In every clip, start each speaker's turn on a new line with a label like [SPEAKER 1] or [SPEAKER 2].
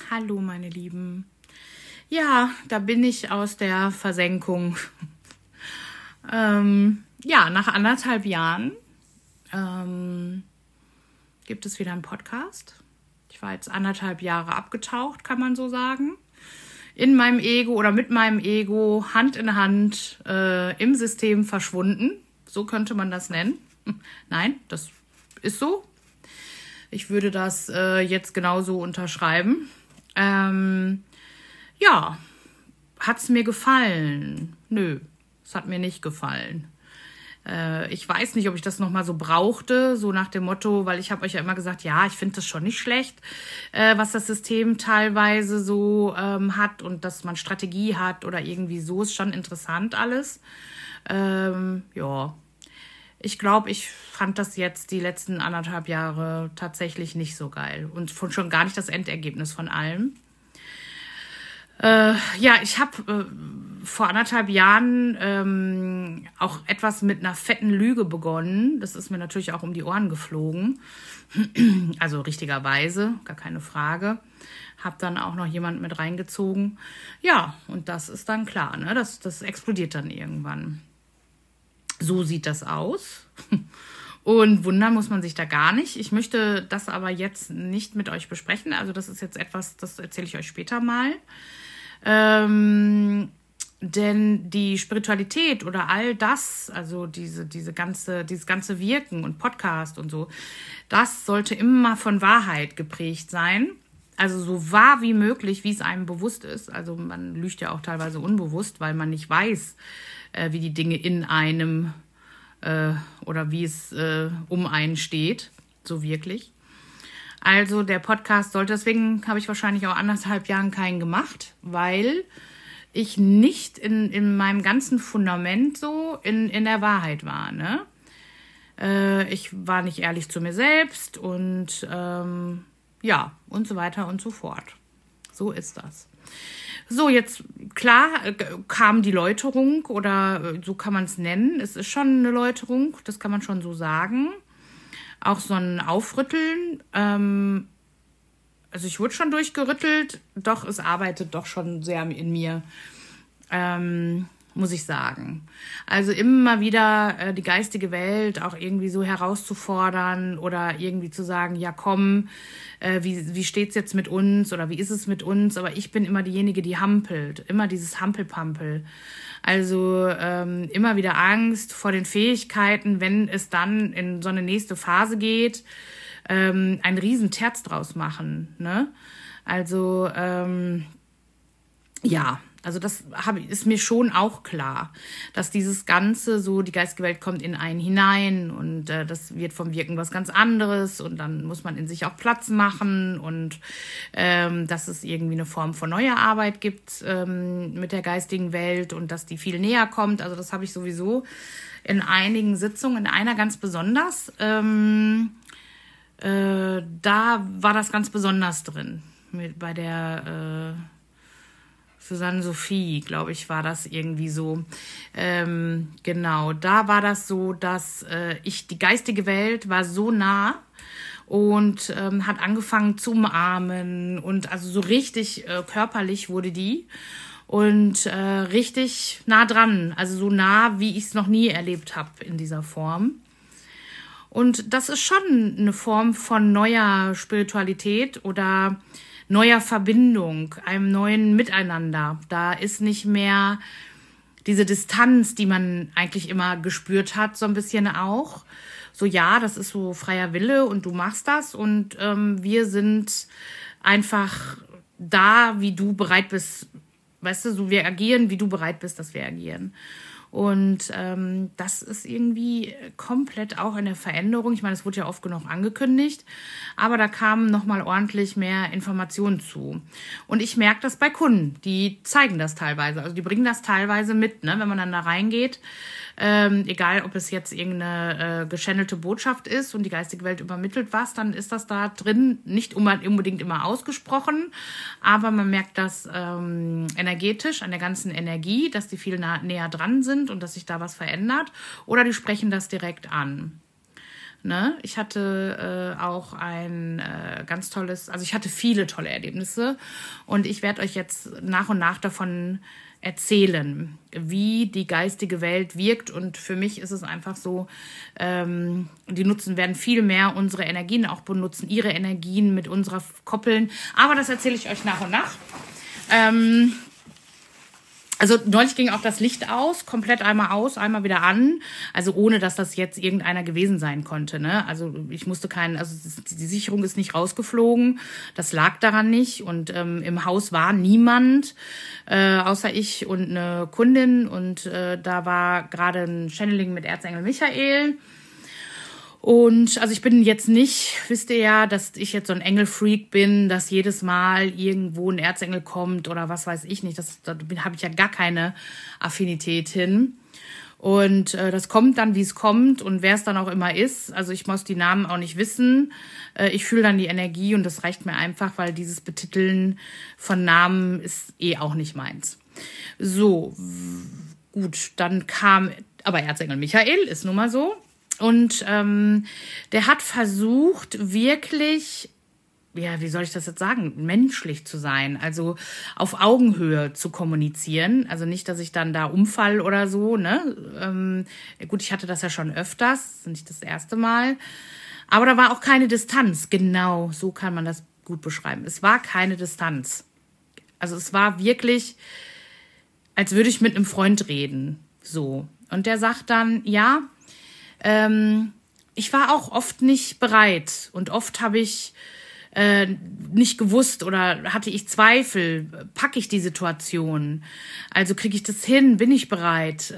[SPEAKER 1] Hallo meine Lieben. Ja, da bin ich aus der Versenkung. Nach 1,5 Jahren gibt es wieder einen Podcast. Ich war jetzt 1,5 Jahre abgetaucht, kann man so sagen. In meinem Ego oder mit meinem Ego, Hand in Hand, im System verschwunden. So könnte man das nennen. Nein, das ist so. Ich würde das jetzt genauso unterschreiben. Hat es mir gefallen? Nö, es hat mir nicht gefallen. Ich weiß nicht, ob ich das nochmal so brauchte, so nach dem Motto, weil ich habe euch ja immer gesagt, ja, ich finde das schon nicht schlecht, was das System teilweise so hat und dass man Strategie hat oder irgendwie so, ist schon interessant alles. Ich glaube, ich fand das jetzt die letzten 1,5 Jahre tatsächlich nicht so geil und schon gar nicht das Endergebnis von allem. Ich habe vor 1,5 Jahren auch etwas mit einer fetten Lüge begonnen. Das ist mir natürlich auch um die Ohren geflogen. Also richtigerweise, gar keine Frage. Habe dann auch noch jemanden mit reingezogen. Ja, und das ist dann klar, ne? Das explodiert dann irgendwann. So sieht das aus. Und wundern muss man sich da gar nicht. Ich möchte das aber jetzt nicht mit euch besprechen. Also das ist jetzt etwas, das erzähle ich euch später mal. Denn die Spiritualität oder all das, also dieses ganze Wirken und Podcast und so, das sollte immer von Wahrheit geprägt sein. Also so wahr wie möglich, wie es einem bewusst ist. Also man lügt ja auch teilweise unbewusst, weil man nicht weiß, wie die Dinge in einem oder wie es um einen steht, so wirklich. Also der Podcast sollte, deswegen habe ich wahrscheinlich auch 1,5 Jahren keinen gemacht, weil ich nicht in meinem ganzen Fundament so in der Wahrheit war, ne? Ich war nicht ehrlich zu mir selbst und und so weiter und so fort. So ist das. So, jetzt, klar, kam die Läuterung oder so kann man es nennen. Es ist schon eine Läuterung, das kann man schon so sagen. Auch so ein Aufrütteln. Also ich wurde schon durchgerüttelt, doch es arbeitet doch schon sehr in mir, muss ich sagen. Also immer wieder die geistige Welt auch irgendwie so herauszufordern oder irgendwie zu sagen, ja komm, wie steht's jetzt mit uns oder wie ist es mit uns? Aber ich bin immer diejenige, die hampelt, immer dieses Hampelpampel. Also immer wieder Angst vor den Fähigkeiten, wenn es dann in so eine nächste Phase geht, ein riesen Terz draus machen, ne? Also also das ist mir schon auch klar, dass dieses Ganze so, die geistige Welt kommt in einen hinein und das wird vom Wirken was ganz anderes und dann muss man in sich auch Platz machen und dass es irgendwie eine Form von neuer Arbeit gibt mit der geistigen Welt und dass die viel näher kommt. Also das habe ich sowieso in einigen Sitzungen, in einer ganz besonders, da war das ganz besonders drin, bei der Susanne Sophie, glaube ich, war das irgendwie so. Genau, da war das so, dass die geistige Welt war so nah und hat angefangen zu umarmen und also so richtig körperlich wurde die und richtig nah dran, also so nah, wie ich es noch nie erlebt habe in dieser Form. Und das ist schon eine Form von neuer Spiritualität oder neuer Verbindung, einem neuen Miteinander. Da ist nicht mehr diese Distanz, die man eigentlich immer gespürt hat, so ein bisschen auch. So, ja, das ist so freier Wille und du machst das und wir sind einfach da, wie du bereit bist. Weißt du, so wir agieren, wie du bereit bist, dass wir agieren. Und das ist irgendwie komplett auch in der Veränderung. Ich meine, es wurde ja oft genug angekündigt, aber da kamen nochmal ordentlich mehr Informationen zu. Und ich merke das bei Kunden, die zeigen das teilweise, also die bringen das teilweise mit, ne? Wenn man dann da reingeht, egal ob es jetzt irgendeine gechannelte Botschaft ist und die geistige Welt übermittelt was, dann ist das da drin nicht unbedingt immer ausgesprochen, aber man merkt das energetisch an der ganzen Energie, dass die viel näher dran sind und dass sich da was verändert oder die sprechen das direkt an. Ne? Ich hatte auch ein ganz tolles, also ich hatte viele tolle Erlebnisse und ich werde euch jetzt nach und nach davon erzählen, wie die geistige Welt wirkt. Und für mich ist es einfach so, die werden viel mehr unsere Energien auch benutzen, ihre Energien mit unserer koppeln. Aber das erzähle ich euch nach und nach. Also neulich ging auch das Licht aus, komplett einmal aus, einmal wieder an. Also ohne, dass das jetzt irgendeiner gewesen sein konnte. Ne? Also ich musste die Sicherung ist nicht rausgeflogen. Das lag daran nicht. Und im Haus war niemand, außer ich und eine Kundin. Und da war gerade ein Channeling mit Erzengel Michael. Und also ich bin jetzt nicht, wisst ihr ja, dass ich jetzt so ein Engelfreak bin, dass jedes Mal irgendwo ein Erzengel kommt oder was weiß ich nicht. Da habe ich ja gar keine Affinität hin. Und das kommt dann, wie es kommt und wer es dann auch immer ist. Also ich muss die Namen auch nicht wissen. Ich fühle dann die Energie und das reicht mir einfach, weil dieses Betiteln von Namen ist auch nicht meins. So, gut, dann kam aber Erzengel Michael, ist nun mal so. Und der hat versucht, wirklich, ja, wie soll ich das jetzt sagen, menschlich zu sein, also auf Augenhöhe zu kommunizieren. Also nicht, dass ich dann da umfall oder so, ne? Gut, ich hatte das ja schon öfters, nicht das erste Mal. Aber da war auch keine Distanz. Genau, so kann man das gut beschreiben. Es war keine Distanz. Also es war wirklich, als würde ich mit einem Freund reden. So. Und der sagt dann, ja, ich war auch oft nicht bereit und oft habe ich nicht gewusst oder hatte ich Zweifel, packe ich die Situation, also kriege ich das hin, bin ich bereit,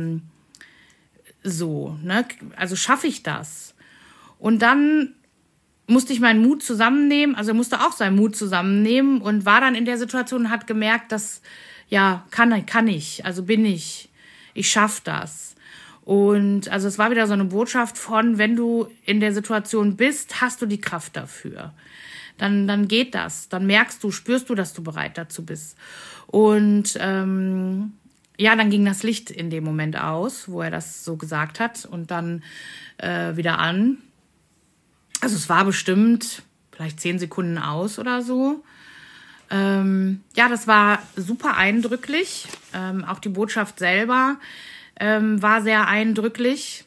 [SPEAKER 1] so, ne? Also schaffe ich das? Und dann musste ich meinen Mut zusammennehmen, also er musste auch seinen Mut zusammennehmen und war dann in der Situation und hat gemerkt, dass, ja, kann ich, also bin ich schaffe das. Und also es war wieder so eine Botschaft von, wenn du in der Situation bist, hast du die Kraft dafür. Dann geht das. Dann spürst du, dass du bereit dazu bist. Und ja, dann ging das Licht in dem Moment aus, wo er das so gesagt hat und dann wieder an. Also es war bestimmt vielleicht 10 Sekunden aus oder so. Ja, das war super eindrücklich. Auch die Botschaft selber war sehr eindrücklich.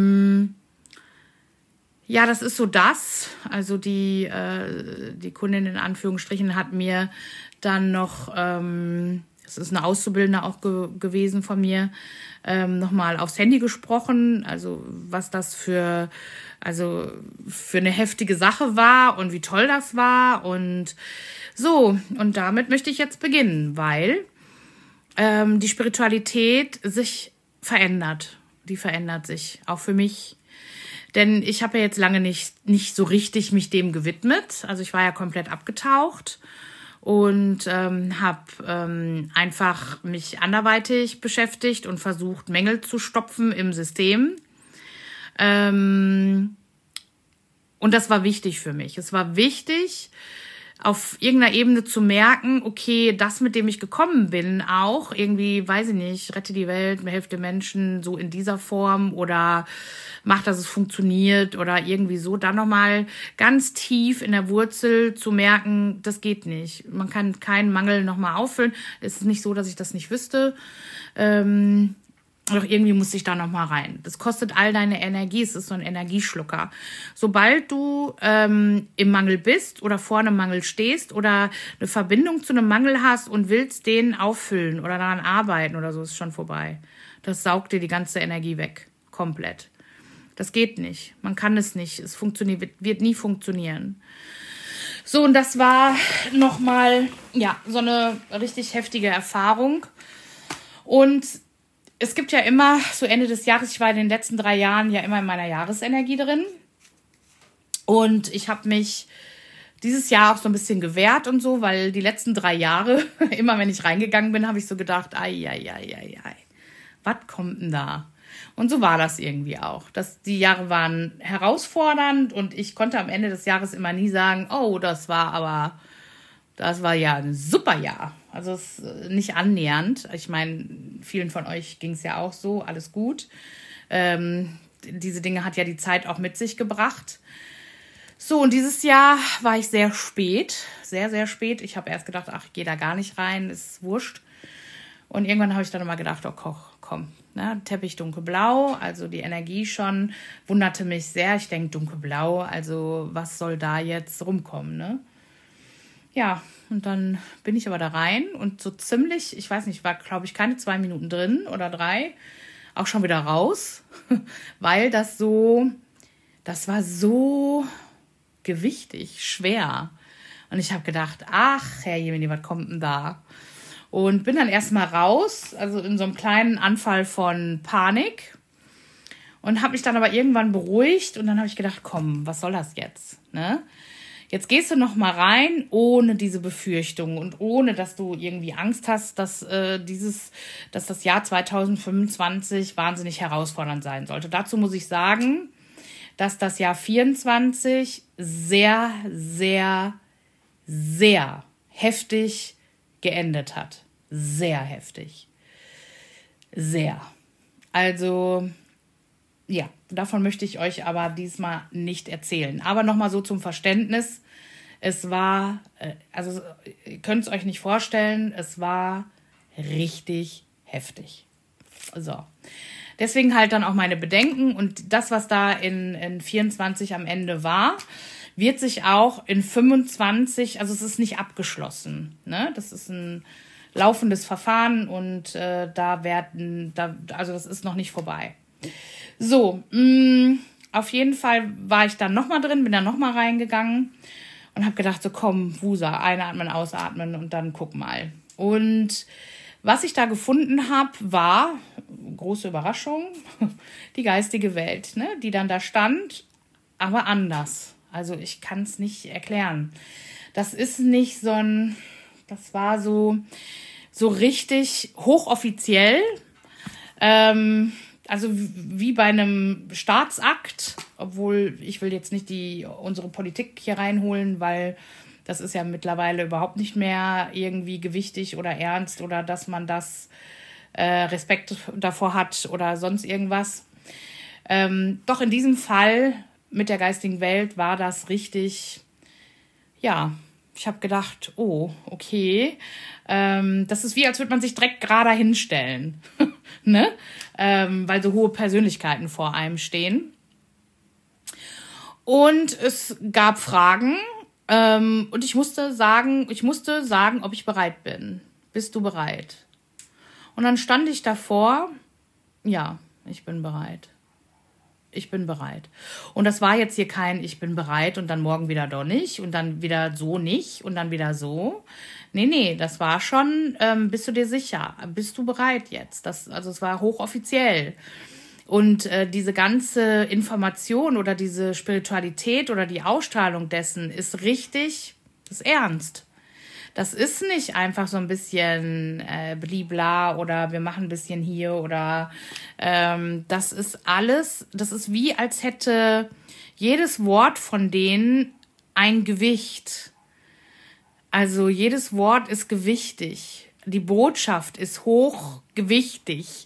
[SPEAKER 1] Ja, das ist so das. Also die Kundin in Anführungsstrichen hat mir dann noch, es ist eine Auszubildende auch gewesen von mir, nochmal aufs Handy gesprochen. Also was das für eine heftige Sache war und wie toll das war. Und so, und damit möchte ich jetzt beginnen, weil die Spiritualität sich verändert. Die verändert sich, auch für mich. Denn ich habe ja jetzt lange nicht so richtig mich dem gewidmet. Also ich war ja komplett abgetaucht und habe einfach mich anderweitig beschäftigt und versucht, Mängel zu stopfen im System. Und das war wichtig für mich. Es war wichtig, auf irgendeiner Ebene zu merken, okay, das, mit dem ich gekommen bin, auch irgendwie, weiß ich nicht, rette die Welt, helfe den Menschen so in dieser Form oder mach, dass es funktioniert oder irgendwie so, dann nochmal ganz tief in der Wurzel zu merken, das geht nicht. Man kann keinen Mangel nochmal auffüllen. Es ist nicht so, dass ich das nicht wüsste. Doch irgendwie muss ich da nochmal rein. Das kostet all deine Energie. Es ist so ein Energieschlucker. Sobald du im Mangel bist oder vor einem Mangel stehst oder eine Verbindung zu einem Mangel hast und willst den auffüllen oder daran arbeiten oder so, ist schon vorbei. Das saugt dir die ganze Energie weg. Komplett. Das geht nicht. Man kann es nicht. Es wird nie funktionieren. So, und das war nochmal, ja, so eine richtig heftige Erfahrung. Und es gibt ja immer, so Ende des Jahres, ich war in den letzten 3 Jahren ja immer in meiner Jahresenergie drin. Und ich habe mich dieses Jahr auch so ein bisschen gewehrt und so, weil die letzten 3 Jahre, immer wenn ich reingegangen bin, habe ich so gedacht, ei, was kommt denn da? Und so war das irgendwie auch. Die Jahre waren herausfordernd und ich konnte am Ende des Jahres immer nie sagen, oh, das war ja ein super Jahr. Also es ist nicht annähernd. Ich meine, vielen von euch ging es ja auch so, alles gut. diese Dinge hat ja die Zeit auch mit sich gebracht. So, und dieses Jahr war ich sehr spät, sehr, sehr spät. Ich habe erst gedacht, ach, ich gehe da gar nicht rein, ist wurscht. Und irgendwann habe ich dann immer gedacht, oh komm, ne, Teppich dunkelblau, also die Energie schon, wunderte mich sehr. Ich denke, dunkelblau, also was soll da jetzt rumkommen, ne? Ja, und dann bin ich aber da rein und so ziemlich, ich weiß nicht, war, glaube ich, keine 2 Minuten drin oder 3, auch schon wieder raus, weil das war so gewichtig, schwer. Und ich habe gedacht, ach, Herr Jemini, was kommt denn da? Und bin dann erstmal raus, also in so einem kleinen Anfall von Panik. Und habe mich dann aber irgendwann beruhigt. Und dann habe ich gedacht, komm, was soll das jetzt? Ne? Jetzt gehst du noch mal rein, ohne diese Befürchtung und ohne, dass du irgendwie Angst hast, dass das Jahr 2025 wahnsinnig herausfordernd sein sollte. Dazu muss ich sagen, dass das Jahr 24 sehr, sehr, sehr heftig geendet hat. Sehr heftig. Sehr. Also, ja, davon möchte ich euch aber diesmal nicht erzählen. Aber nochmal so zum Verständnis. Es war, also ihr könnt es euch nicht vorstellen, es war richtig heftig. So. Deswegen halt dann auch meine Bedenken. Und das, was da in 24 am Ende war, wird sich auch in 25, also es ist nicht abgeschlossen. Ne? Das ist ein laufendes Verfahren und also das ist noch nicht vorbei. So, auf jeden Fall war ich dann nochmal drin, bin dann nochmal reingegangen und habe gedacht, so komm, Wusa, einatmen, ausatmen und dann guck mal. Und was ich da gefunden habe, war, große Überraschung, die geistige Welt, ne? Die dann da stand, aber anders. Also ich kann es nicht erklären. Das ist nicht das war so richtig hochoffiziell, also wie bei einem Staatsakt, obwohl ich will jetzt nicht unsere Politik hier reinholen, weil das ist ja mittlerweile überhaupt nicht mehr irgendwie gewichtig oder ernst oder dass man das Respekt davor hat oder sonst irgendwas. Doch in diesem Fall mit der geistigen Welt war das richtig, ja, ich habe gedacht, oh, okay, das ist wie, als würde man sich direkt gerade hinstellen, ne? Weil so hohe Persönlichkeiten vor einem stehen. Und es gab Fragen und ich musste sagen, ob ich bereit bin. Bist du bereit? Und dann stand ich davor, ja, ich bin bereit. Ich bin bereit. Und das war jetzt hier kein ich bin bereit und dann morgen wieder doch nicht und dann wieder so nicht und dann wieder so. Nee, das war schon, bist du dir sicher? Bist du bereit jetzt? Also es war hochoffiziell. Und diese ganze Information oder diese Spiritualität oder die Ausstrahlung dessen ist richtig, das ist ernst. Das ist nicht einfach so ein bisschen blibla oder wir machen ein bisschen hier oder das ist alles, das ist wie, als hätte jedes Wort von denen ein Gewicht. Also jedes Wort ist gewichtig. Die Botschaft ist hochgewichtig.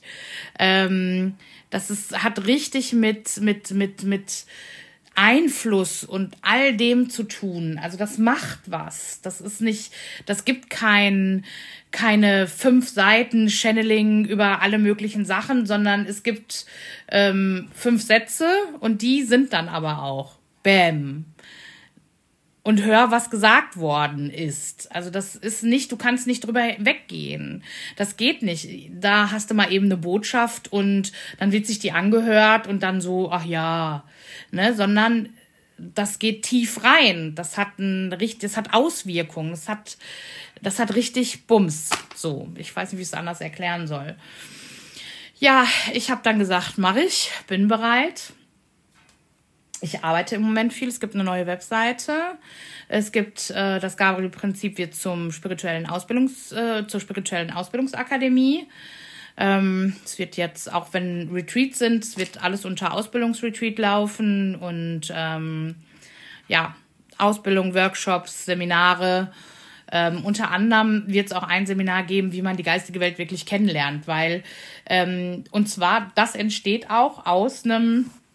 [SPEAKER 1] Hat richtig mit Einfluss und all dem zu tun. Also das macht was. Das gibt keine 5 Seiten Channeling über alle möglichen Sachen, sondern es gibt 5 Sätze und die sind dann aber auch Bäm. Und hör, was gesagt worden ist. Also das ist nicht, du kannst nicht drüber weggehen. Das geht nicht. Da hast du mal eben eine Botschaft und dann wird sich die angehört und dann so, ach ja, ne, sondern das geht tief rein. Das hat Auswirkungen. Das hat richtig Bums. So, ich weiß nicht, wie ich es anders erklären soll. Ja, ich habe dann gesagt, mache ich, bin bereit. Ich arbeite im Moment viel. Es gibt eine neue Webseite. Es gibt das Gabriel-Prinzip wird zur spirituellen Ausbildungsakademie. Es wird jetzt, auch wenn Retreats sind, es wird alles unter Ausbildungsretreat laufen und Ausbildung, Workshops, Seminare. Unter anderem wird es auch ein Seminar geben, wie man die geistige Welt wirklich kennenlernt, weil und zwar das entsteht auch aus einem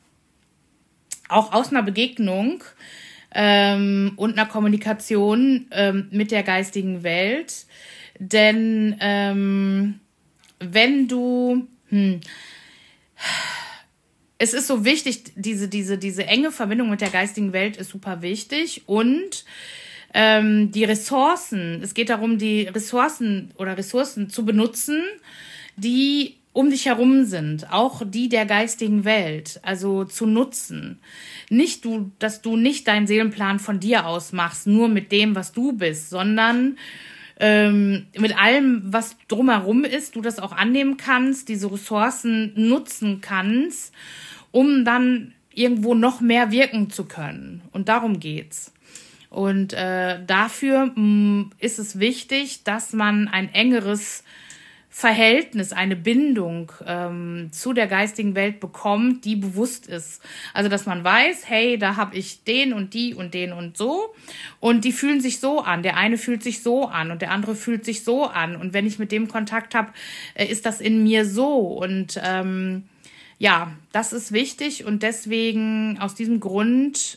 [SPEAKER 1] auch aus einer Begegnung und einer Kommunikation mit der geistigen Welt. Denn wenn du... Es ist so wichtig, diese enge Verbindung mit der geistigen Welt ist super wichtig. Und die Ressourcen, es geht darum, die Ressourcen zu benutzen, die um dich herum sind, auch die der geistigen Welt, also zu nutzen. Nicht dass du nicht deinen Seelenplan von dir aus machst, nur mit dem, was du bist, sondern mit allem, was drumherum ist, du das auch annehmen kannst, diese Ressourcen nutzen kannst, um dann irgendwo noch mehr wirken zu können. Und darum geht's. Und dafür ist es wichtig, dass man ein engeres Verhältnis, eine Bindung zu der geistigen Welt bekommt, die bewusst ist. Also, dass man weiß, hey, da habe ich den und die und den und so. Und die fühlen sich so an. Der eine fühlt sich so an und der andere fühlt sich so an. Und wenn ich mit dem Kontakt habe, ist das in mir so. Und ja, das ist wichtig. Und deswegen aus diesem Grund...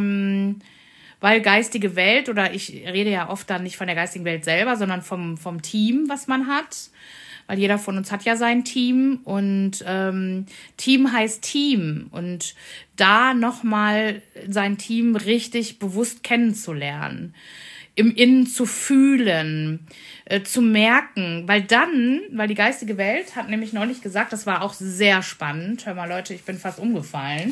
[SPEAKER 1] weil geistige Welt, oder ich rede ja oft dann nicht von der geistigen Welt selber, sondern vom Team, was man hat. Weil jeder von uns hat ja sein Team. Und Team heißt Team. Und da nochmal sein Team richtig bewusst kennenzulernen. Im Innen zu fühlen, zu merken. Weil die geistige Welt hat nämlich neulich gesagt, das war auch sehr spannend. Hör mal Leute, ich bin fast umgefallen.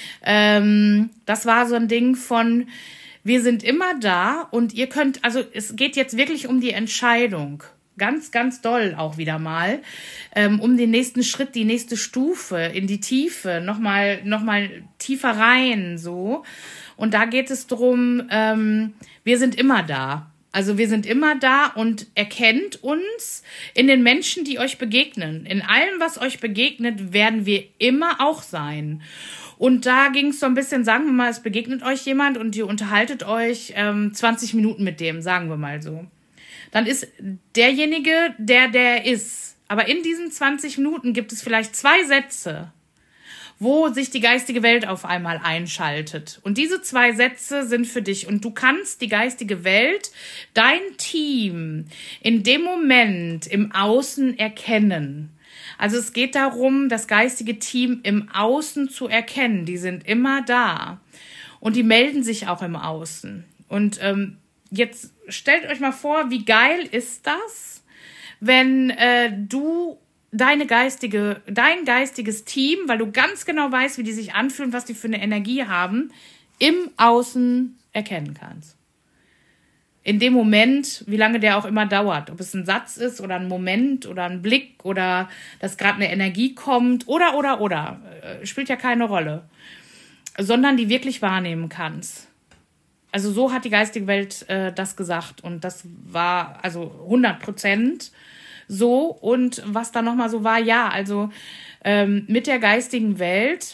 [SPEAKER 1] Das war so ein Ding von... Wir sind immer da und ihr könnt, also es geht jetzt wirklich um die Entscheidung. Ganz, ganz doll auch wieder mal. Um den nächsten Schritt, die nächste Stufe in die Tiefe, nochmal tiefer rein, so. Und da geht es drum, wir sind immer da. Also wir sind immer da und erkennt uns in den Menschen, die euch begegnen. In allem, was euch begegnet, werden wir immer auch sein. Und da ging es so ein bisschen, sagen wir mal, es begegnet euch jemand und ihr unterhaltet euch 20 Minuten mit dem, sagen wir mal so. Dann ist derjenige, der ist. Aber in diesen 20 Minuten gibt es vielleicht 2 Sätze, wo sich die geistige Welt auf einmal einschaltet. Und diese 2 Sätze sind für dich. Und du kannst die geistige Welt, dein Team, in dem Moment im Außen erkennen. Also es geht darum, das geistige Team im Außen zu erkennen. Die sind immer da. Und die melden sich auch im Außen. Und jetzt stellt euch mal vor, wie geil ist das, wenn du dein geistiges Team, weil du ganz genau weißt, wie die sich anfühlen, was die für eine Energie haben, im Außen erkennen kannst. In dem Moment, wie lange der auch immer dauert, ob es ein Satz ist oder ein Moment oder ein Blick oder dass gerade eine Energie kommt oder, spielt ja keine Rolle, sondern die wirklich wahrnehmen kannst. Also so hat die geistige Welt das gesagt und das war also 100% so. Und was da nochmal so war, ja, also mit der geistigen Welt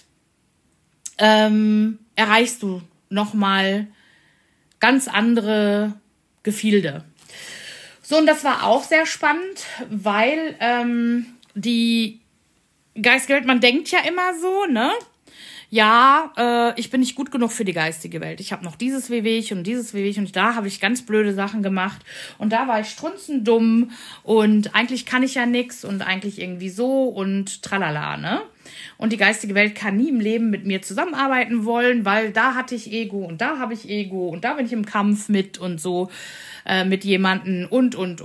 [SPEAKER 1] erreichst du nochmal ganz andere Gefilde. So, und das war auch sehr spannend, weil die geistige Welt, man denkt ja immer so, ne? Ja, ich bin nicht gut genug für die geistige Welt. Ich habe noch dieses Wehwehchen und dieses Wehwehchen und da habe ich ganz blöde Sachen gemacht und da war ich strunzendumm und eigentlich kann ich ja nix und eigentlich irgendwie so und tralala, ne? Und die geistige Welt kann nie im Leben mit mir zusammenarbeiten wollen, weil da hatte ich Ego und da habe ich Ego und da bin ich im Kampf mit und so mit jemanden und. Und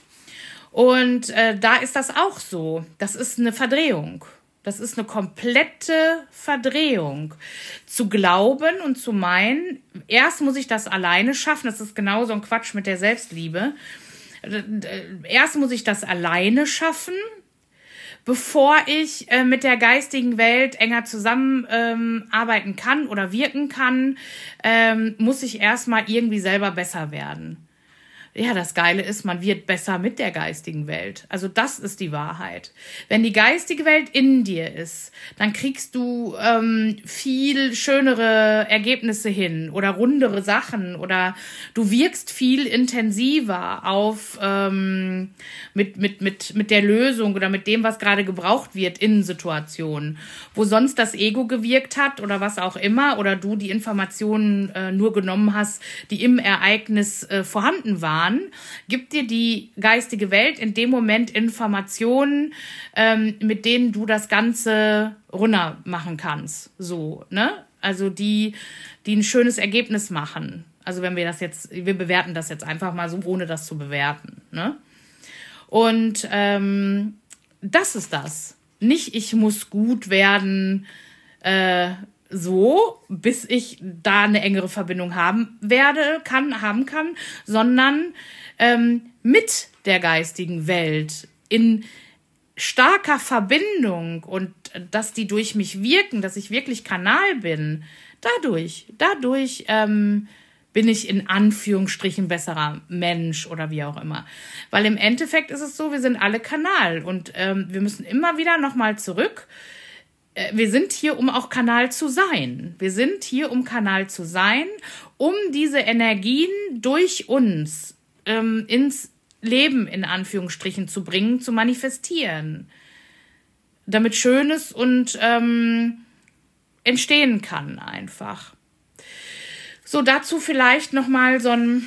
[SPEAKER 1] da ist das auch so. Das ist eine Verdrehung. Das ist eine komplette Verdrehung. Zu glauben und zu meinen, erst muss ich das alleine schaffen. Das ist genau so ein Quatsch mit der Selbstliebe. Erst muss ich das alleine schaffen, bevor ich mit der geistigen Welt enger zusammenarbeiten kann oder wirken kann, muss ich erstmal irgendwie selber besser werden. ja, das Geile ist, man wird besser mit der geistigen Welt. Also das ist die Wahrheit. Wenn die geistige Welt in dir ist, dann kriegst du viel schönere Ergebnisse hin oder rundere Sachen oder du wirkst viel intensiver auf mit der Lösung oder mit dem, was gerade gebraucht wird in Situationen, wo sonst das Ego gewirkt hat oder was auch immer oder du die Informationen nur genommen hast, die im Ereignis vorhanden waren. Gibt dir die geistige Welt in dem Moment Informationen, mit denen du das Ganze runter machen kannst. So, ne? Also die ein schönes Ergebnis machen. Also wenn wir bewerten das jetzt einfach mal so, ohne das zu bewerten. Ne? Und das ist das. Nicht, ich muss gut werden, so, bis ich da eine engere Verbindung haben kann, sondern mit der geistigen Welt in starker Verbindung und dass die durch mich wirken, dass ich wirklich Kanal bin. Dadurch bin ich in Anführungsstrichen besserer Mensch oder wie auch immer. Weil im Endeffekt ist es so, wir sind alle Kanal und wir müssen immer wieder nochmal zurück. Wir sind hier, um auch Kanal zu sein. Wir sind hier, um Kanal zu sein, um diese Energien durch uns ins Leben in Anführungsstrichen zu bringen, zu manifestieren. Damit Schönes und entstehen kann einfach. So, dazu vielleicht nochmal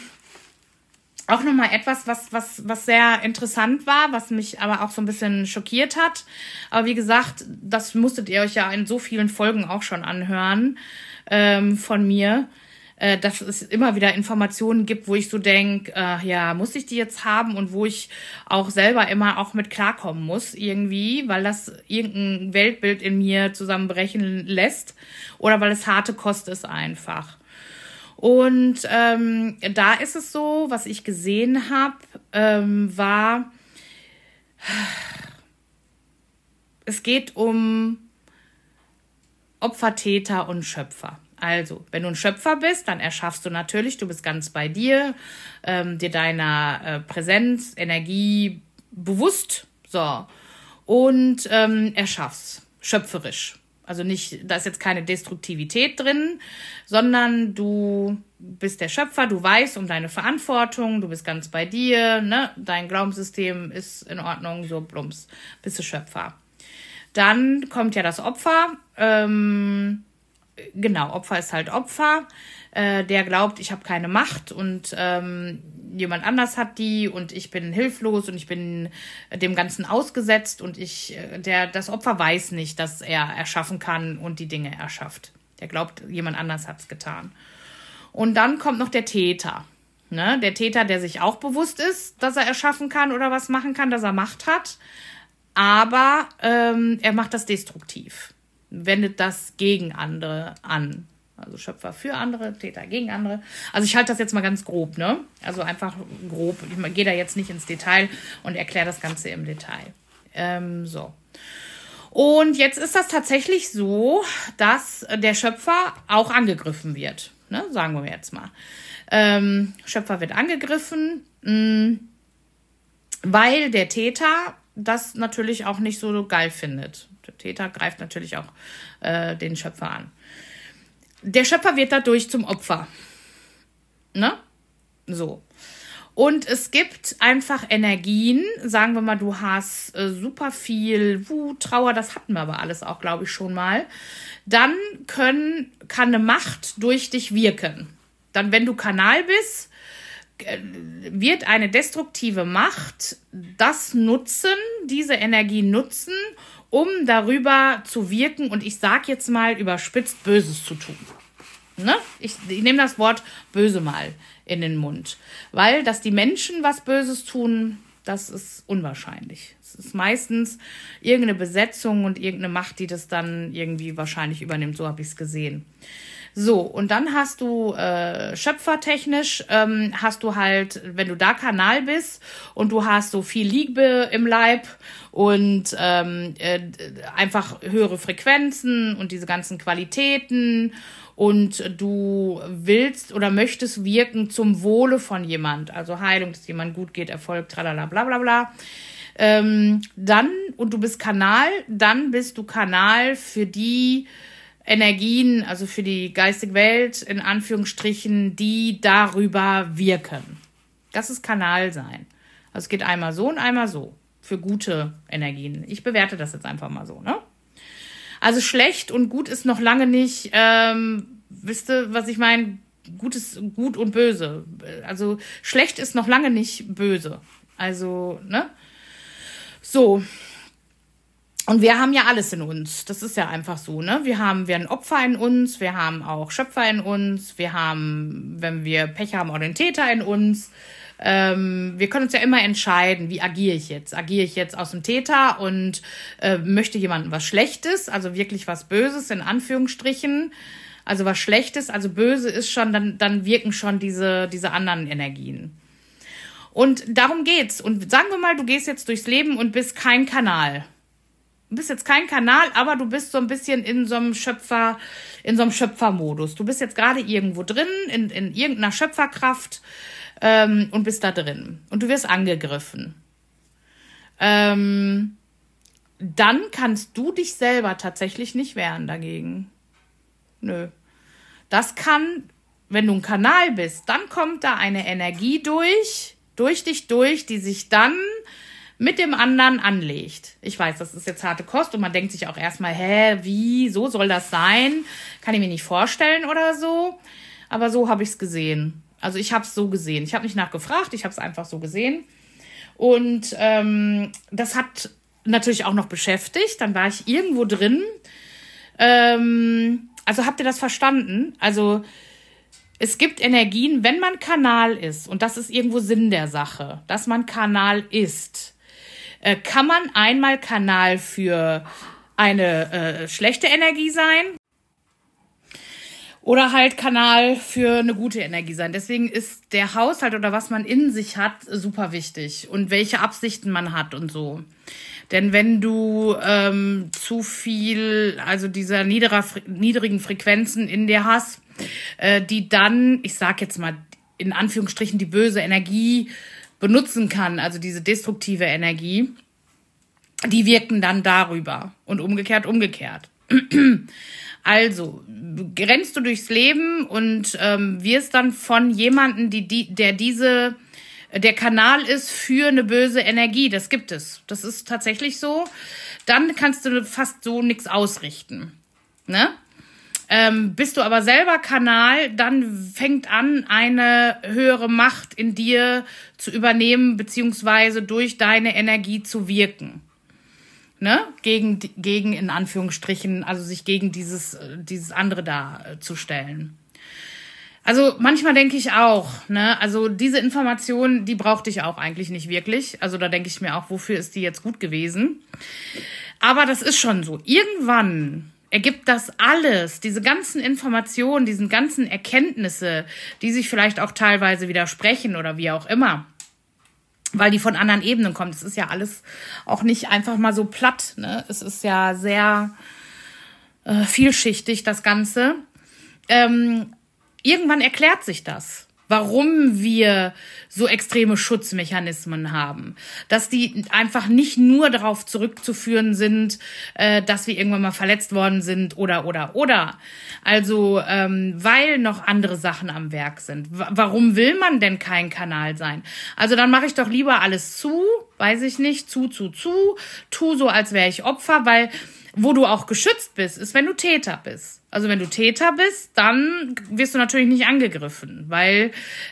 [SPEAKER 1] etwas, was sehr interessant war, was mich aber auch so ein bisschen schockiert hat. Aber wie gesagt, das musstet ihr euch ja in so vielen Folgen auch schon anhören von mir, dass es immer wieder Informationen gibt, wo ich so denke, ja, muss ich die jetzt haben und wo ich auch selber immer auch mit klarkommen muss irgendwie, weil das irgendein Weltbild in mir zusammenbrechen lässt oder weil es harte Kost ist einfach. Und da ist es so, was ich gesehen habe, war, es geht um Opfer, Täter und Schöpfer. Also, wenn du ein Schöpfer bist, dann erschaffst du natürlich, du bist ganz bei dir, dir deiner Präsenz, Energie bewusst, so, und erschaffst, schöpferisch. Also nicht, da ist jetzt keine Destruktivität drin, sondern du bist der Schöpfer, du weißt um deine Verantwortung, du bist ganz bei dir, ne? Dein Glaubenssystem ist in Ordnung, so plumps, bist du Schöpfer. Dann kommt ja das Opfer, Opfer ist halt Opfer, der glaubt, ich habe keine Macht und jemand anders hat die und ich bin hilflos und ich bin dem Ganzen ausgesetzt und das Opfer weiß nicht, dass er erschaffen kann und die Dinge erschafft. Der glaubt, jemand anders hat's getan. Und dann kommt noch der Täter. Ne? Der Täter, der sich auch bewusst ist, dass er erschaffen kann oder was machen kann, dass er Macht hat. Aber er macht das destruktiv. Wendet das gegen andere an. Also Schöpfer für andere, Täter gegen andere. Also ich halte das jetzt mal ganz grob, ne? Also einfach grob. Ich gehe da jetzt nicht ins Detail und erkläre das Ganze im Detail. So. Und jetzt ist das tatsächlich so, dass der Schöpfer auch angegriffen wird. Ne? Sagen wir jetzt mal. Schöpfer wird angegriffen, weil der Täter das natürlich auch nicht so geil findet. Der Täter greift natürlich auch den Schöpfer an. Der Schöpfer wird dadurch zum Opfer. Ne? So. Und es gibt einfach Energien, sagen wir mal, du hast super viel Wut, Trauer, das hatten wir aber alles auch, glaube ich, schon mal. Dann kann eine Macht durch dich wirken. Dann, wenn du Kanal bist, wird eine destruktive Macht das nutzen, diese Energie nutzen, um darüber zu wirken und ich sage jetzt mal überspitzt Böses zu tun. Ne? Ich nehme das Wort böse mal in den Mund, weil dass die Menschen was Böses tun, das ist unwahrscheinlich. Es ist meistens irgendeine Besetzung und irgendeine Macht, die das dann irgendwie wahrscheinlich übernimmt, so habe ich es gesehen. So, und dann hast du schöpfertechnisch, hast du halt, wenn du da Kanal bist und du hast so viel Liebe im Leib und einfach höhere Frequenzen und diese ganzen Qualitäten und du willst oder möchtest wirken zum Wohle von jemand, also Heilung, dass jemand gut geht, Erfolg, tralala, bla bla bla, dann, und du bist Kanal, dann bist du Kanal für die Energien, also für die geistige Welt, in Anführungsstrichen, die darüber wirken. Das ist Kanal sein. Also es geht einmal so und einmal so. Für gute Energien. Ich bewerte das jetzt einfach mal so, ne? Also schlecht und gut ist noch lange nicht, wisst ihr, was ich meine? Gut ist gut und böse. Also schlecht ist noch lange nicht böse. Also, ne? So. Und wir haben ja alles in uns. Das ist ja einfach so, ne? Wir haben ein Opfer in uns, wir haben auch Schöpfer in uns, wir haben, wenn wir Pech haben, auch den Täter in uns. Wir können uns ja immer entscheiden, wie agiere ich jetzt? Agiere ich jetzt aus dem Täter und möchte jemandem was Schlechtes, also wirklich was Böses in Anführungsstrichen, also was Schlechtes, also böse ist schon, dann wirken schon diese anderen Energien. Und darum geht's. Und sagen wir mal, du gehst jetzt durchs Leben und bist kein Kanal. Du bist jetzt kein Kanal, aber du bist so ein bisschen in so einem Schöpfermodus. Du bist jetzt gerade irgendwo drin, in irgendeiner Schöpferkraft, und bist da drin. Und du wirst angegriffen. Dann kannst du dich selber tatsächlich nicht wehren dagegen. Nö. Das kann, wenn du ein Kanal bist, dann kommt da eine Energie durch dich durch, die sich dann mit dem anderen anlegt. Ich weiß, das ist jetzt harte Kost und man denkt sich auch erstmal, wie, so soll das sein? Kann ich mir nicht vorstellen oder so. Aber so habe ich es gesehen. Also ich habe es so gesehen. Ich habe nicht nachgefragt, ich habe es einfach so gesehen. Und das hat natürlich auch noch beschäftigt. Dann war ich irgendwo drin. Also habt ihr das verstanden? Also es gibt Energien, wenn man Kanal ist, und das ist irgendwo Sinn der Sache, dass man Kanal ist, kann man einmal Kanal für eine schlechte Energie sein oder halt Kanal für eine gute Energie sein. Deswegen ist der Haushalt oder was man in sich hat super wichtig und welche Absichten man hat und so. Denn wenn du zu viel, also dieser niedrigen Frequenzen in dir hast, die dann, ich sag jetzt mal in Anführungsstrichen, die böse Energie benutzen kann, also diese destruktive Energie, die wirken dann darüber und umgekehrt. Also rennst du durchs Leben und wirst dann von jemandem, der Kanal ist für eine böse Energie, das gibt es. Das ist tatsächlich so. Dann kannst du fast so nichts ausrichten. Ne? Bist du aber selber Kanal, dann fängt an, eine höhere Macht in dir zu übernehmen, beziehungsweise durch deine Energie zu wirken. Ne? Gegen in Anführungsstrichen, also sich gegen dieses andere da zu stellen. Also manchmal denke ich auch, ne, also diese Information, die brauchte ich auch eigentlich nicht wirklich. Also da denke ich mir auch, wofür ist die jetzt gut gewesen? Aber das ist schon so. Irgendwann ergibt das alles, diese ganzen Informationen, diesen ganzen Erkenntnisse, die sich vielleicht auch teilweise widersprechen oder wie auch immer, weil die von anderen Ebenen kommen. Das ist ja alles auch nicht einfach mal so platt, ne? Es ist ja sehr vielschichtig, das Ganze. Irgendwann erklärt sich das, warum wir so extreme Schutzmechanismen haben. Dass die einfach nicht nur darauf zurückzuführen sind, dass wir irgendwann mal verletzt worden sind oder. Also, weil noch andere Sachen am Werk sind. Warum will man denn kein Kanal sein? Also dann mache ich doch lieber alles zu, weiß ich nicht, tu so, als wäre ich Opfer, weil wo du auch geschützt bist, ist, wenn du Täter bist. Also wenn du Täter bist, dann wirst du natürlich nicht angegriffen, weil,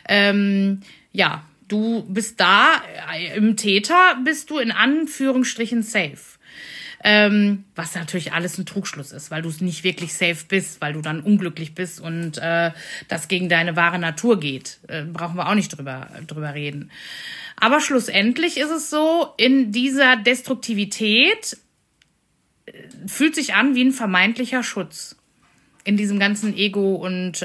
[SPEAKER 1] du bist da, im Täter bist du in Anführungsstrichen safe. Was natürlich alles ein Trugschluss ist, weil du es nicht wirklich safe bist, weil du dann unglücklich bist und das gegen deine wahre Natur geht. Brauchen wir auch nicht drüber reden. Aber schlussendlich ist es so, in dieser Destruktivität fühlt sich an wie ein vermeintlicher Schutz. in diesem ganzen Ego und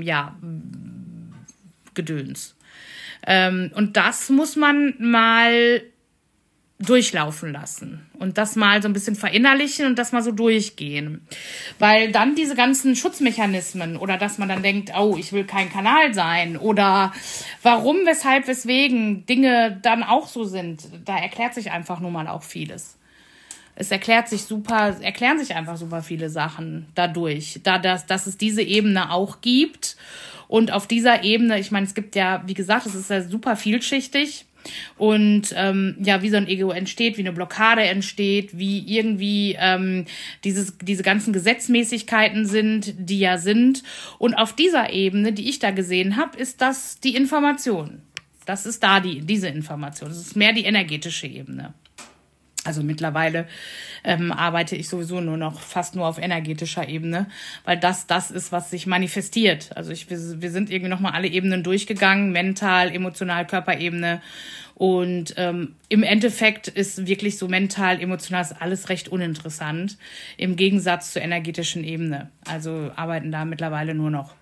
[SPEAKER 1] Gedöns. Und das muss man mal durchlaufen lassen und das mal so ein bisschen verinnerlichen und das mal so durchgehen. Weil dann diese ganzen Schutzmechanismen oder dass man dann denkt, oh, ich will kein Kanal sein oder warum, weshalb, weswegen Dinge dann auch so sind, da erklärt sich einfach nur mal auch vieles. Erklären sich einfach super viele Sachen dadurch, dass es diese Ebene auch gibt. Und auf dieser Ebene, ich meine, es gibt ja, wie gesagt, es ist ja super vielschichtig. Und wie so ein Ego entsteht, wie eine Blockade entsteht, wie irgendwie diese ganzen Gesetzmäßigkeiten sind, die ja sind. Und auf dieser Ebene, die ich da gesehen habe, ist das die Information. Das ist da diese Information. Das ist mehr die energetische Ebene. Also mittlerweile arbeite ich sowieso fast nur auf energetischer Ebene, weil das ist, was sich manifestiert. Also wir sind irgendwie nochmal alle Ebenen durchgegangen, mental, emotional, Körperebene. Und im Endeffekt ist wirklich so mental, emotional ist alles recht uninteressant im Gegensatz zur energetischen Ebene. Also arbeiten da mittlerweile nur noch.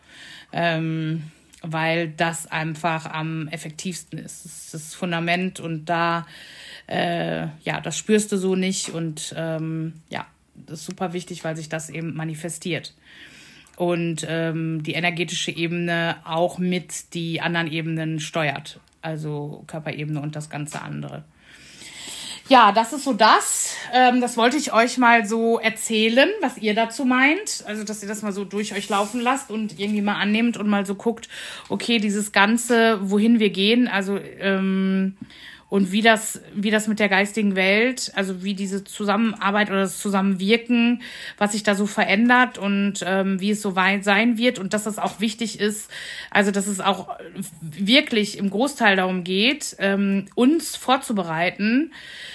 [SPEAKER 1] Weil das einfach am effektivsten ist. Das ist das Fundament und da das spürst du so nicht und das ist super wichtig, weil sich das eben manifestiert. Und die energetische Ebene auch mit die anderen Ebenen steuert, also Körperebene und das ganze andere. Ja, das ist so das. Das wollte ich euch mal so erzählen, was ihr dazu meint. Also, dass ihr das mal so durch euch laufen lasst und irgendwie mal annehmt und mal so guckt, okay, dieses Ganze, wohin wir gehen, also und wie das mit der geistigen Welt, also wie diese Zusammenarbeit oder das Zusammenwirken, was sich da so verändert und wie es so weit sein wird und dass das auch wichtig ist, also dass es auch wirklich im Großteil darum geht, uns vorzubereiten,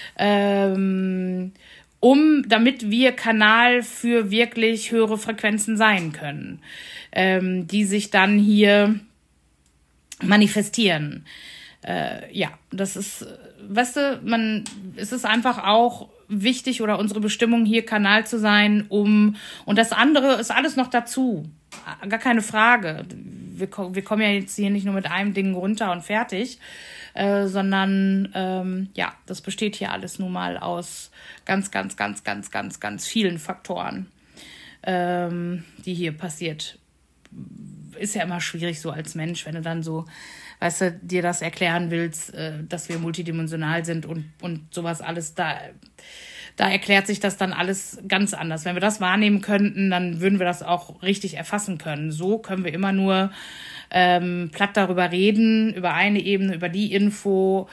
[SPEAKER 1] damit wir Kanal für wirklich höhere Frequenzen sein können, die sich dann hier manifestieren. Das ist, weißt du, es ist einfach auch wichtig oder unsere Bestimmung hier Kanal zu sein, und das andere ist alles noch dazu. Gar keine Frage. Wir kommen ja jetzt hier nicht nur mit einem Ding runter und fertig, sondern das besteht hier alles nun mal aus ganz, ganz, ganz, ganz, ganz, ganz vielen Faktoren, die hier passiert. Ist ja immer schwierig so als Mensch, wenn du dann so, weißt du, dir das erklären willst, dass wir multidimensional sind und sowas alles, da erklärt sich das dann alles ganz anders. Wenn wir das wahrnehmen könnten, dann würden wir das auch richtig erfassen können. So können wir immer nur platt darüber reden, über eine Ebene, über die Info,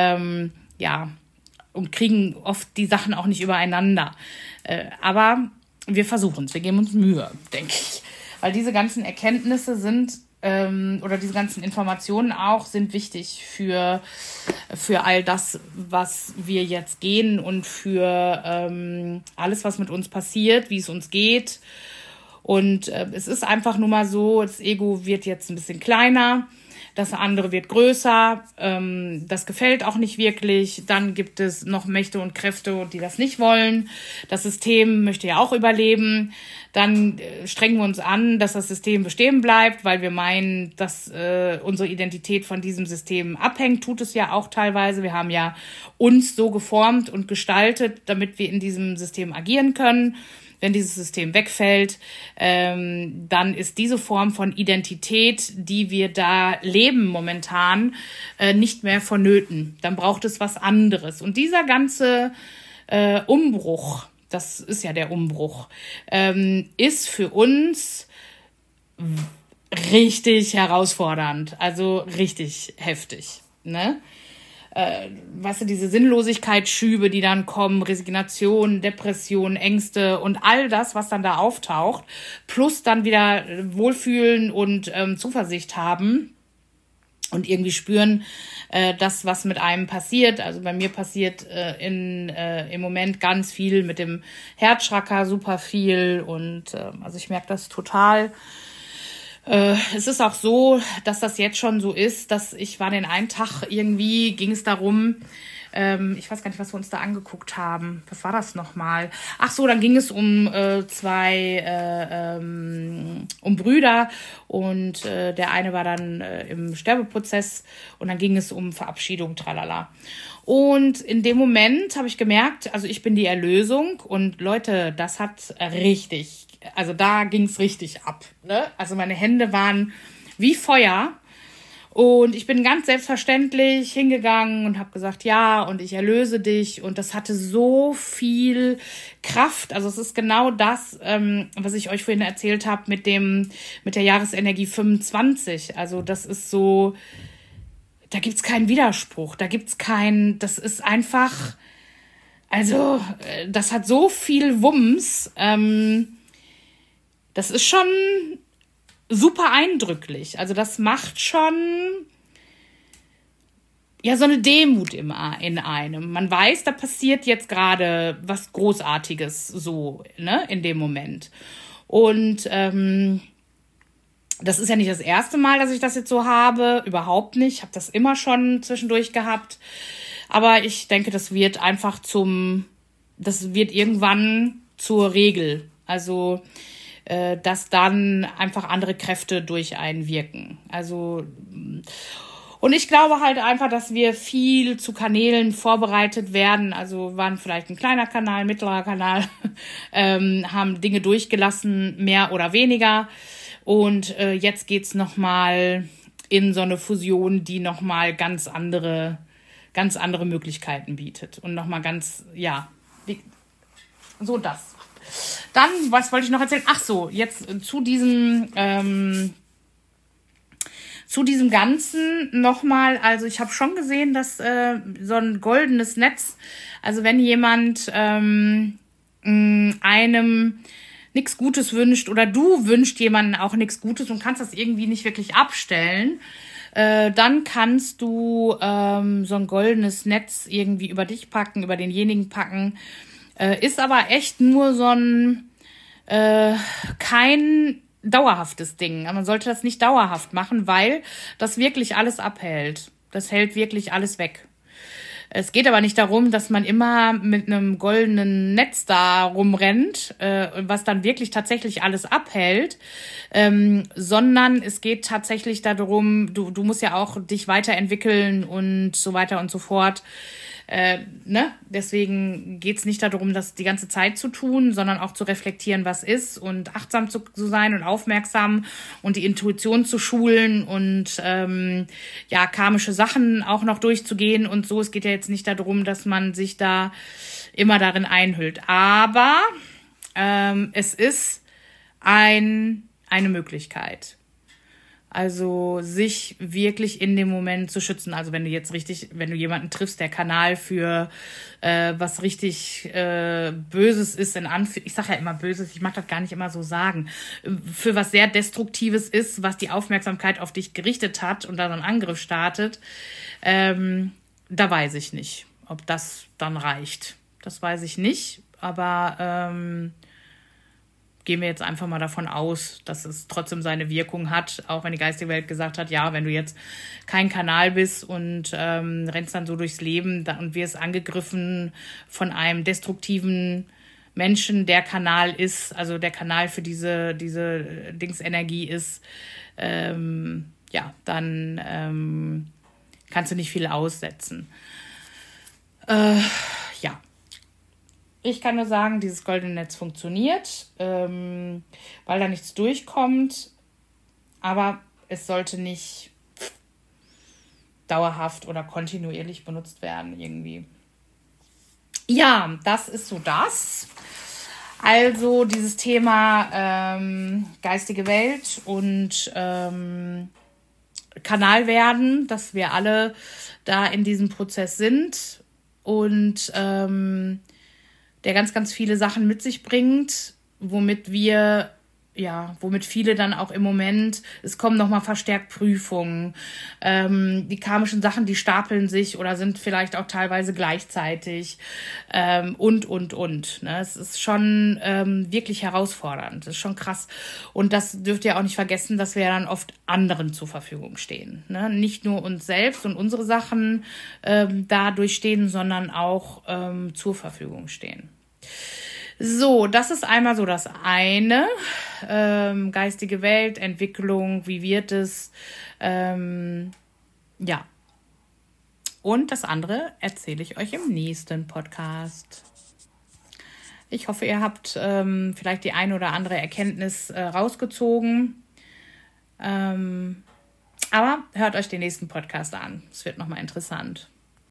[SPEAKER 1] und kriegen oft die Sachen auch nicht übereinander. Aber wir versuchen es, wir geben uns Mühe, denke ich. Weil diese ganzen Erkenntnisse sind oder diese ganzen Informationen auch sind wichtig für all das, was wir jetzt gehen und für alles, was mit uns passiert, wie es uns geht. Und es ist einfach nur mal so, das Ego wird jetzt ein bisschen kleiner, das andere wird größer, das gefällt auch nicht wirklich. Dann gibt es noch Mächte und Kräfte, die das nicht wollen. Das System möchte ja auch überleben. Dann strengen wir uns an, dass das System bestehen bleibt, weil wir meinen, dass unsere Identität von diesem System abhängt. Tut es ja auch teilweise. Wir haben ja uns so geformt und gestaltet, damit wir in diesem System agieren können. Wenn dieses System wegfällt, dann ist diese Form von Identität, die wir da leben momentan, nicht mehr vonnöten. Dann braucht es was anderes. Und dieser ganze Umbruch, das ist ja der Umbruch, ist für uns richtig herausfordernd, also richtig heftig, ne? Weißt du, diese Sinnlosigkeitsschübe, die dann kommen, Resignation, Depression, Ängste und all das, was dann da auftaucht, plus dann wieder Wohlfühlen und Zuversicht haben und irgendwie spüren, das, was mit einem passiert. Also bei mir passiert im Moment ganz viel mit dem Herzchakra, super viel und also ich merke das total. Es ist auch so, dass das jetzt schon so ist, dass ich war den einen Tag irgendwie, ging es darum, ich weiß gar nicht, was wir uns da angeguckt haben. Was war das nochmal? Ach so, dann ging es um um Brüder und der eine war dann im Sterbeprozess und dann ging es um Verabschiedung, tralala. Und in dem Moment habe ich gemerkt, also ich bin die Erlösung und Leute, das hat richtig, also da ging es richtig ab. Ne? Also meine Hände waren wie Feuer. Und ich bin ganz selbstverständlich hingegangen und habe gesagt, ja, und ich erlöse dich. Und das hatte so viel Kraft. Also es ist genau das, was ich euch vorhin erzählt habe mit der Jahresenergie 25. Also das ist so, da gibt's keinen Widerspruch. Das ist einfach, also das hat so viel Wumms. Das ist schon super eindrücklich. Also das macht schon ja so eine Demut in einem. Man weiß, da passiert jetzt gerade was Großartiges so, ne, in dem Moment. Und das ist ja nicht das erste Mal, dass ich das jetzt so habe. Überhaupt nicht. Ich habe das immer schon zwischendurch gehabt. Aber ich denke, das wird irgendwann zur Regel. Also dass dann einfach andere Kräfte durch einen wirken. Also, und ich glaube halt einfach, dass wir viel zu Kanälen vorbereitet werden. Also waren vielleicht ein kleiner Kanal, mittlerer Kanal, haben Dinge durchgelassen, mehr oder weniger. Und jetzt geht's nochmal in so eine Fusion, die nochmal ganz andere Möglichkeiten bietet. Und nochmal so das. Dann, was wollte ich noch erzählen? Ach so, jetzt zu diesem Ganzen nochmal. Also ich habe schon gesehen, dass so ein goldenes Netz, also wenn jemand einem nichts Gutes wünscht oder du wünschst jemandem auch nichts Gutes und kannst das irgendwie nicht wirklich abstellen, dann kannst du so ein goldenes Netz irgendwie über dich packen, über denjenigen packen. Ist aber echt nur so ein kein dauerhaftes Ding. Man sollte das nicht dauerhaft machen, weil das wirklich alles abhält. Das hält wirklich alles weg. Es geht aber nicht darum, dass man immer mit einem goldenen Netz da rumrennt, was dann wirklich tatsächlich alles abhält, sondern es geht tatsächlich darum, du musst ja auch dich weiterentwickeln und so weiter und so fort. Deswegen geht's nicht darum, das die ganze Zeit zu tun, sondern auch zu reflektieren, was ist und achtsam zu sein und aufmerksam und die Intuition zu schulen und karmische Sachen auch noch durchzugehen und so. Es geht ja jetzt nicht darum, dass man sich da immer darin einhüllt. Aber es ist eine Möglichkeit. Also sich wirklich in dem Moment zu schützen. Also wenn du jemanden triffst, der Kanal für was richtig Böses ist, ich sage ja immer Böses, ich mag das gar nicht immer so sagen, für was sehr Destruktives ist, was die Aufmerksamkeit auf dich gerichtet hat und dann einen Angriff startet, da weiß ich nicht, ob das dann reicht. Das weiß ich nicht, aber gehen wir jetzt einfach mal davon aus, dass es trotzdem seine Wirkung hat, auch wenn die geistige Welt gesagt hat, ja, wenn du jetzt kein Kanal bist und rennst dann so durchs Leben und wirst angegriffen von einem destruktiven Menschen, der Kanal ist, also der Kanal für diese Dingsenergie ist, dann kannst du nicht viel aussetzen. Ich kann nur sagen, dieses goldene Netz funktioniert, weil da nichts durchkommt, aber es sollte nicht dauerhaft oder kontinuierlich benutzt werden irgendwie. Ja, das ist so das. Also dieses Thema geistige Welt und Kanal werden, dass wir alle da in diesem Prozess sind und der ganz, ganz viele Sachen mit sich bringt, womit wir womit viele dann auch im Moment, es kommen nochmal verstärkt Prüfungen, die karmischen Sachen, die stapeln sich oder sind vielleicht auch teilweise gleichzeitig und. Ne? Es ist schon wirklich herausfordernd, das ist schon krass. Und das dürft ihr auch nicht vergessen, dass wir dann oft anderen zur Verfügung stehen. Ne? Nicht nur uns selbst und unsere Sachen dadurch stehen, sondern auch zur Verfügung stehen. So, das ist einmal so das eine, geistige Welt, Entwicklung, wie wird es, Und das andere erzähle ich euch im nächsten Podcast. Ich hoffe, ihr habt vielleicht die eine oder andere Erkenntnis rausgezogen. Aber hört euch den nächsten Podcast an. Es wird nochmal interessant.